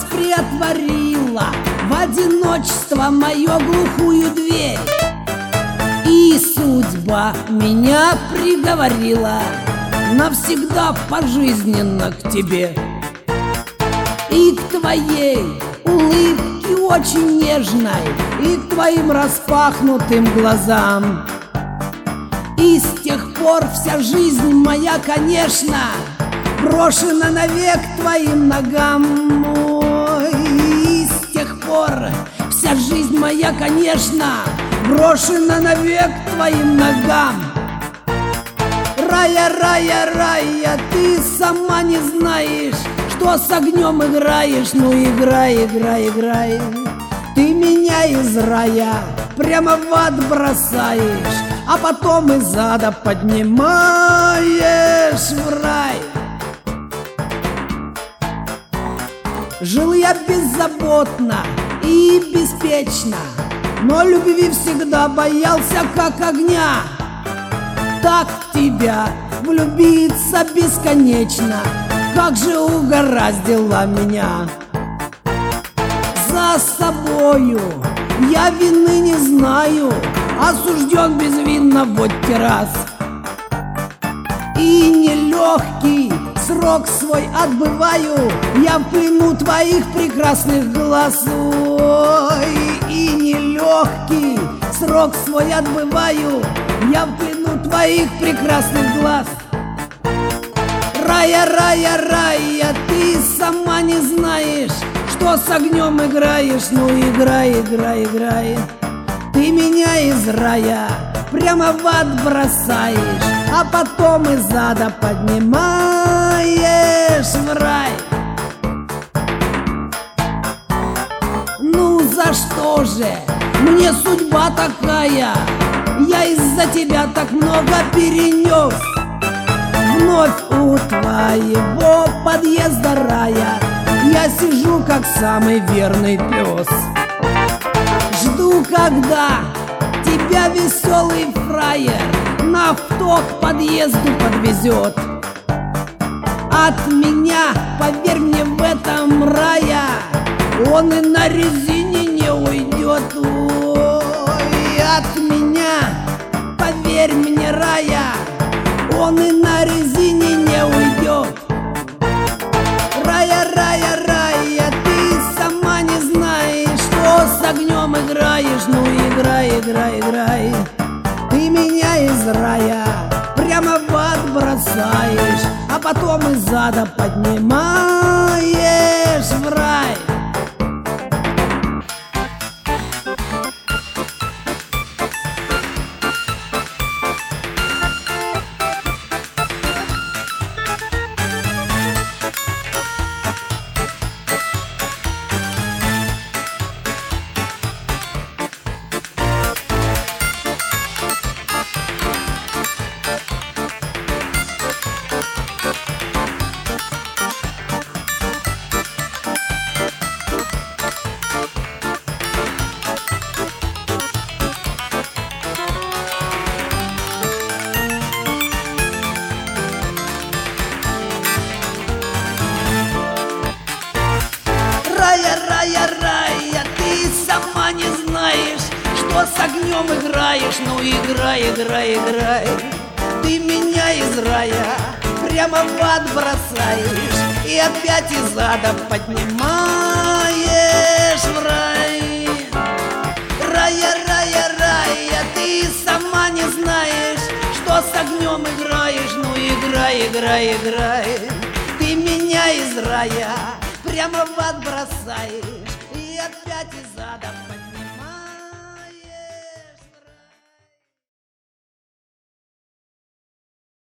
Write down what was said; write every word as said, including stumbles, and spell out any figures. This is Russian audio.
раз приотворила в одиночество мою глухую дверь, и судьба меня приговорила навсегда пожизненно к тебе. И к твоей улыбке очень нежной, и к твоим распахнутым глазам. И с тех пор вся жизнь моя, конечно, брошена навек твоим ногам. Ой, и с тех пор вся жизнь моя, конечно, брошена навек твоим ногам. Рая, рая, рая, ты сама не знаешь, что с огнем играешь. Ну играй, играй, играй. Ты меня из рая прямо в ад бросаешь, а потом из ада поднимаешь в рай. Жил я беззаботно и беспечно, но любви всегда боялся как огня. Так в тебя влюбиться бесконечно, как же угораздило меня. За собою я вины не знаю, осужден безвинно в водке раз. И нелегкий срок свой отбываю я в плену твоих прекрасных глаз. Ой, и нелегкий срок свой отбываю я в плену твоих прекрасных глаз. Рая, рая, рая, ты сама не знаешь, что с огнем играешь. Ну играй, играй, играй. Ты меня из рая прямо в ад бросаешь, а потом из ада поднимаешь в рай. Ну за что же мне судьба такая? Я из-за тебя так много перенес. Вновь у твоего подъезда рая я сижу, как самый верный пес. Жду, когда тебя веселый фраер на авто к подъезду подвезет. От меня, поверь мне, в этом рая он и на резине не уйдет. Ой, от меня, поверь мне, рая, он и на резине не уйдет. Рая, рая, рая, ты сама не знаешь, что с огнем играешь. Ну играй, играй, играй. Ты меня из рая прямо в ад бросаешь, а потом из ада поднимаешь в рай. Рая, рая, рая, ты сама не знаешь, что с огнем играешь. Ну играй, играй, играй. Ты меня из рая прямо в ад бросаешь, и опять из ада поднимаешь в рай. Рая, рая, рая, ты сама не знаешь, что с огнем играешь. Ну играй, играй, играй. Ты меня из рая прямо в ад бросаешь, и опять из ада